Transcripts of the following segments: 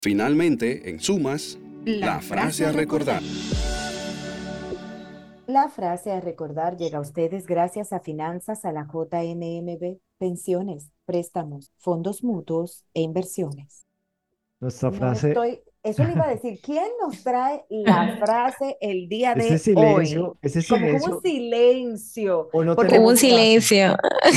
Finalmente, en sumas, La la frase frase a a recordar. recordar. La frase a recordar llega a ustedes gracias a Finanzas a la JMMB, pensiones, préstamos, fondos mutuos e inversiones. Nuestra No frase, estoy, eso le iba a decir, ¿quién nos trae la frase el día ese de hoy? silencio, ese Como un silencio, silencio, o no porque Hubo un tenemos frase. silencio.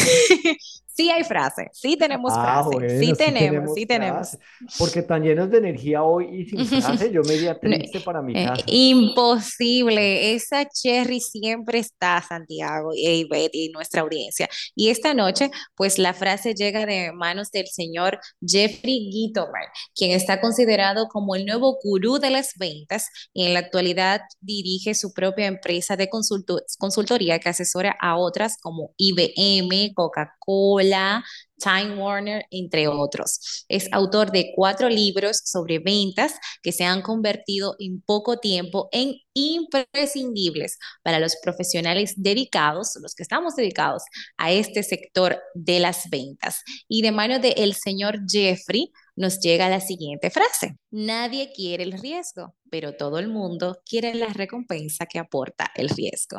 Sí hay frase, sí tenemos Ah, frase, bueno, sí sí tenemos, tenemos sí frase. tenemos. Porque tan llenos de energía hoy y sin frase, yo me iría No, triste para mi casa. imposible, esa Cherry siempre está, Santiago y Betty, nuestra audiencia. Y esta noche, pues la frase llega de manos del señor Jeffrey Gitomer, quien está considerado como el nuevo gurú de las ventas y en la actualidad dirige su propia empresa de consultoría que asesora a otras como IBM, Coca-Cola, Time Warner, entre otros. Es autor de 4 libros sobre ventas que se han convertido en poco tiempo en imprescindibles para los profesionales dedicados, los que estamos dedicados a este sector de las ventas. Y de mano de el señor Jeffrey nos llega la siguiente frase. Nadie quiere el riesgo, pero todo el mundo quiere la recompensa que aporta el riesgo.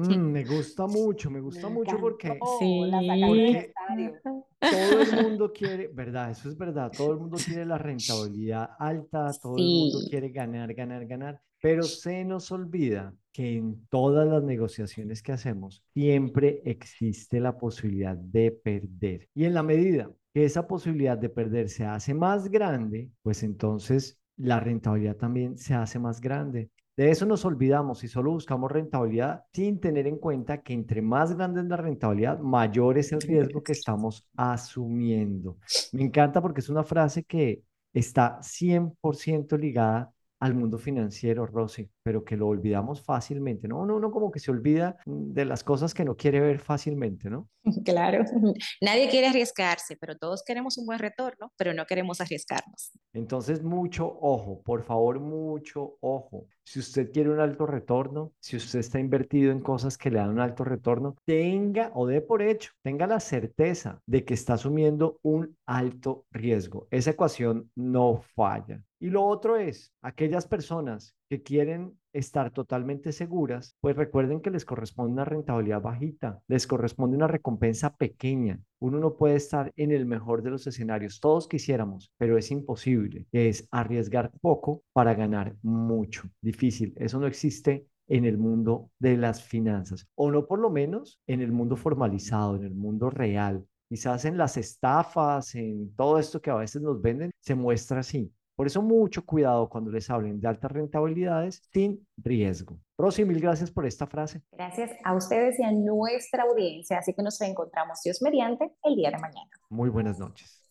Me me gusta mucho encantó, la sacaste del Sí. porque estadio. todo el mundo quiere, ¿verdad? Eso es verdad. Todo el mundo quiere la rentabilidad alta, todo el mundo Sí. quiere ganar, ganar, ganar, pero se nos olvida que en todas las negociaciones que hacemos siempre existe la posibilidad de perder. Y en la medida que esa posibilidad de perder se hace más grande, pues entonces la rentabilidad también se hace más grande. De eso nos olvidamos y solo buscamos rentabilidad sin tener en cuenta que entre más grande es la rentabilidad, mayor es el riesgo que estamos asumiendo. Me encanta porque es una frase que está 100% ligada al mundo financiero, Rosy, pero que lo olvidamos fácilmente, ¿no? Uno como que se olvida de las cosas que no quiere ver fácilmente, ¿no? Claro, nadie quiere arriesgarse, pero todos queremos un buen retorno, pero no queremos arriesgarnos. Entonces, mucho ojo, por favor, mucho ojo. Si usted quiere un alto retorno, si usted está invertido en cosas que le dan un alto retorno, tenga o dé por hecho, tenga la certeza de que está asumiendo un alto riesgo. Esa ecuación no falla. Y lo otro es, aquellas personas que quieren estar totalmente seguras, pues recuerden que les corresponde una rentabilidad bajita, les corresponde una recompensa pequeña. Uno no puede estar en el mejor de los escenarios. Todos quisiéramos, pero es imposible. Es arriesgar poco para ganar mucho. Difícil. Eso no existe en el mundo de las finanzas, o no por lo menos en el mundo formalizado, en el mundo real. Quizás en las estafas, en todo esto que a veces nos venden, se muestra así. Por eso mucho cuidado cuando les hablen de altas rentabilidades sin riesgo. Rosy, mil gracias por esta frase. Gracias a ustedes y a nuestra audiencia, así que nos reencontramos Dios mediante el día de mañana. Muy buenas noches.